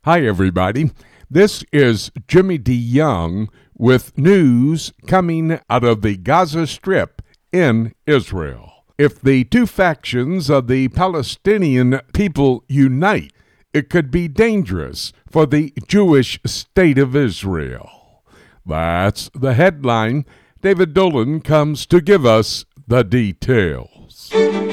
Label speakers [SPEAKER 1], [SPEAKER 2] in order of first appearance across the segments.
[SPEAKER 1] Hi, everybody. This is Jimmy DeYoung with news coming out of the Gaza Strip in Israel. If the two factions of the Palestinian people unite, it could be dangerous for the Jewish state of Israel. That's the headline. David Dolan comes to give us the details.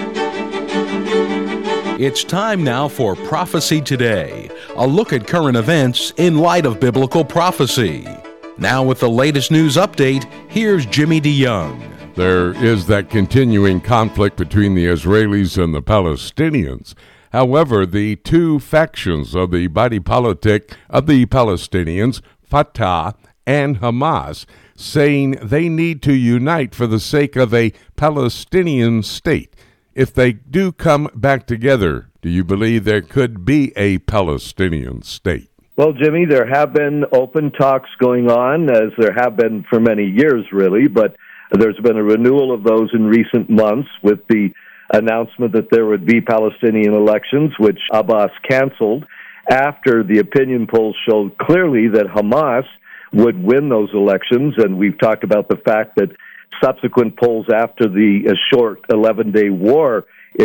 [SPEAKER 2] It's time now for Prophecy Today, a look at current events in light of biblical prophecy. Now with the latest news update, here's Jimmy DeYoung.
[SPEAKER 1] There is that continuing conflict between the Israelis and the Palestinians. However, the two factions of the body politic of the Palestinians, Fatah and Hamas, saying they need to unite for the sake of a Palestinian state. If they do come back together, do you believe there could be a Palestinian state?
[SPEAKER 3] Well, Jimmy, there have been open talks going on, as there have been for many years, really, but there's been a renewal of those in recent months with the announcement that there would be Palestinian elections, which Abbas canceled after the opinion polls showed clearly that Hamas would win those elections, and we've talked about the fact that subsequent polls after the short 11-day war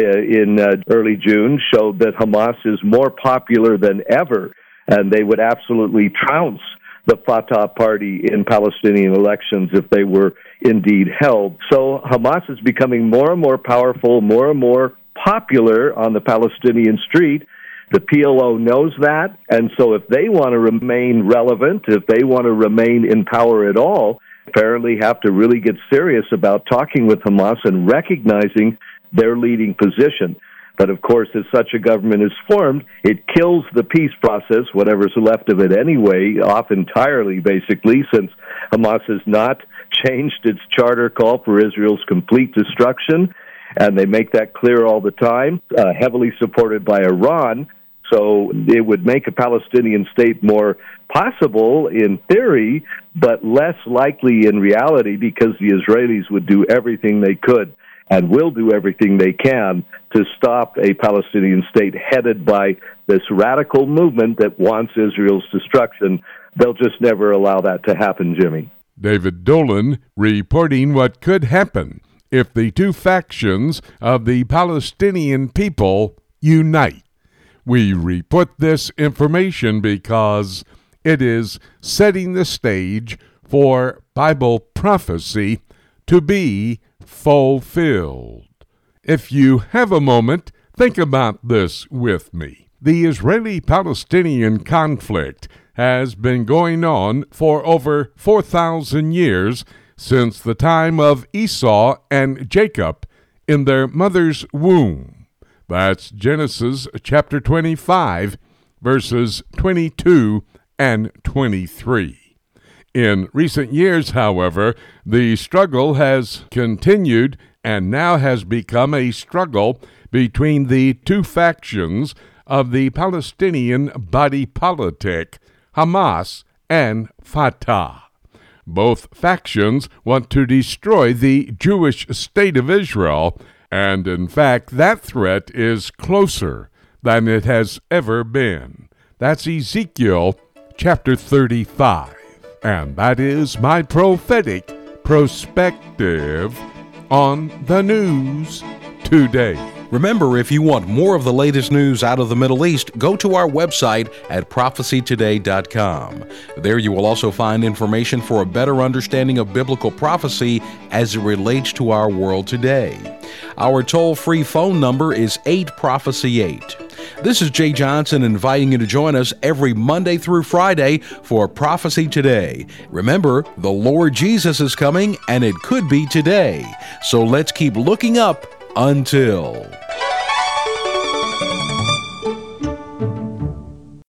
[SPEAKER 3] in early June showed that Hamas is more popular than ever, and they would absolutely trounce the Fatah party in Palestinian elections if they were indeed held. So Hamas is becoming more and more powerful, more and more popular on the Palestinian street. The PLO knows that, and so if they want to remain relevant, if they want to remain in power at all, apparently have to really get serious about talking with Hamas and recognizing their leading position. But of course, as such a government is formed, it kills the peace process, whatever's left of it anyway, off entirely, basically, since Hamas has not changed its charter call for Israel's complete destruction, and they make that clear all the time, heavily supported by Iran. So it would make a Palestinian state more possible in theory, but less likely in reality, because the Israelis would do everything they could and will do everything they can to stop a Palestinian state headed by this radical movement that wants Israel's destruction. They'll just never allow that to happen, Jimmy.
[SPEAKER 1] David Dolan reporting what could happen if the two factions of the Palestinian people unite. We report this information because it is setting the stage for Bible prophecy to be fulfilled. If you have a moment, think about this with me. The Israeli-Palestinian conflict has been going on for over 4,000 years, since the time of Esau and Jacob in their mother's womb. That's Genesis chapter 25, verses 22 and 23. In recent years, however, the struggle has continued and now has become a struggle between the two factions of the Palestinian body politic, Hamas and Fatah. Both factions want to destroy the Jewish state of Israel, and in fact, that threat is closer than it has ever been. That's Ezekiel chapter 35. And that is my prophetic perspective on the news today.
[SPEAKER 2] Remember, if you want more of the latest news out of the Middle East, go to our website at prophecytoday.com. There you will also find information for a better understanding of biblical prophecy as it relates to our world today. Our toll-free phone number is 8-PROPHECY-8. This is Jay Johnson inviting you to join us every Monday through Friday for Prophecy Today. Remember, the Lord Jesus is coming, and it could be today. So let's keep looking up until...